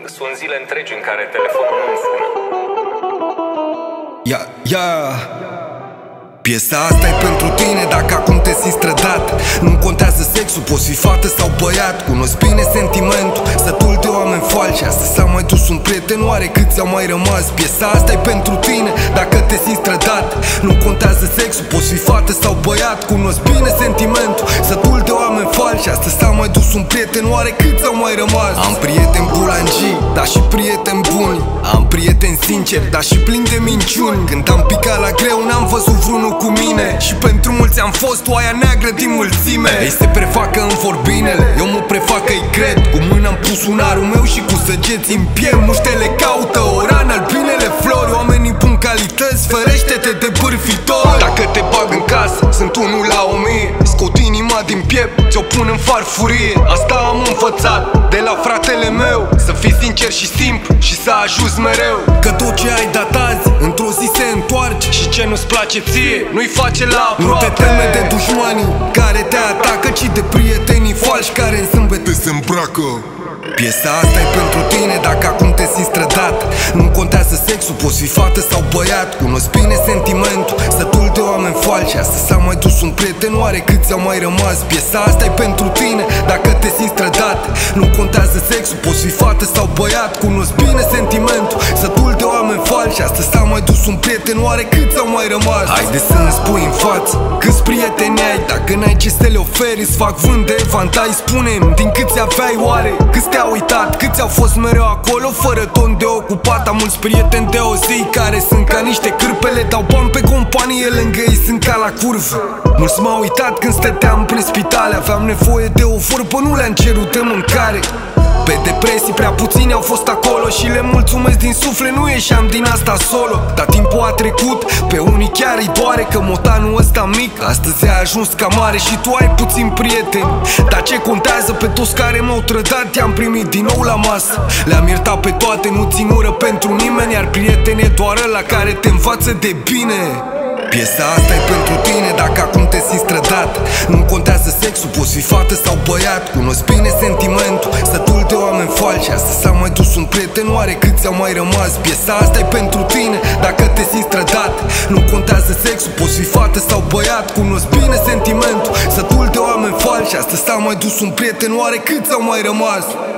Sunt zile întregi în care telefonul nu-mi sună. Piesa asta e pentru tine dacă acum te simți trădat. Nu contează sexul, poți fi fată sau băiat. Cunosc bine sentimentul, sătul de oameni falși. Astăzi s-a mai dus un prieten, oare câți au mai rămas? Piesa asta e pentru tine dacă te simți trădat. Nu contează sexul, poți fi fată sau băiat. Cunosc bine sentimentul, sătul de oameni falși. Astăzi s-a mai dus un prieten, oare câți au mai rămas? Am prieteni bulangii, dar și prieteni buni. Am prieteni sinceri, dar și plini de minciuni. Când am picat la greu, n-am văzut vreunul cu mine. Și pentru mulți am fost oaia neagră din mulțime. Ei se prefacă în vorbinele, eu mă prefac că-i cred. Cu mâna am pus unarul meu și cu săgeți în piept. Muștele caută oran, albinele flori. Oamenii pun calități, ferește-te de bârfitori. Dacă te bag în casă, sunt unul la 1000. Scot inima din piept, ți-o pun în farfurie. Asta am învățat de la fratele meu, să fii sincer și simplu și să ajuți mereu. Că tot ce ai dat azi, într-o zi se întoarce. Și ce nu-ți place ție, nu-i face la aproape. Nu te teme de dușmanii care te atacă, ci de prietenii falși care în sâmbete se îmbracă. Piesa asta e pentru tine dacă acum te simți trădat. Nu contează sexul, poți fi fată sau băiat. Cunosc bine sentimentul, sătul de oameni falși. Astăzi s-a mai dus un prieten, oare câți au mai rămas? Piesa asta e pentru tine dacă te simți trădat. Nu contează sexul, poți fi fată sau băiat. Cunosc bine sentimentul, sătul de oameni falși. Astăzi s-a mai dus un prieten, oare câți au mai rămas? Haide să-mi spui în față câți prieteni ai. Dacă n-ai ce să le oferi, îți fac vânt de evantai. Spune-mi din câți aveai oare, câți te-au uitat, câți au fost mereu acolo fără ton de ocupat. Am mulți prieteni de o zi care sunt ca niște cârpele, dau bani pe companie, lângă ei sunt ca la curvă. Mulți m-au uitat când stăteam prin spitale, aveam nevoie de o vorbă, nu le-am cerut de mâncare. Pe depresii prea puțini au fost acolo și le mulțumesc din suflet, nu ieșeam din asta solo. Dar timpul a trecut, pe unii chiar îi doare că motanul ăsta mic astăzi a ajuns ca mare. Și tu ai puțini prieteni, dar ce contează? Pe toți care m-au trădat i-am primit din nou la masă. Le-am iertat pe toate, nu țin ură pentru nimeni. Iar prieten e doar ăla care te învață de bine. Piesa asta e pentru tine dacă acum te simți trădat. Nu contează sexul, poți fi fată sau băiat. Cunosc bine sentimentul, sătul de oameni falși. Astăzi s-a mai dus un prieten, oare câți au mai rămas? Piesa asta e pentru tine dacă te simți trădat. Nu contează sexul, poți fi fată sau băiat. Cunosc bine sentimentul, sătul de oameni falși. Astăzi s-a mai dus un prieten, oare câți au mai rămas?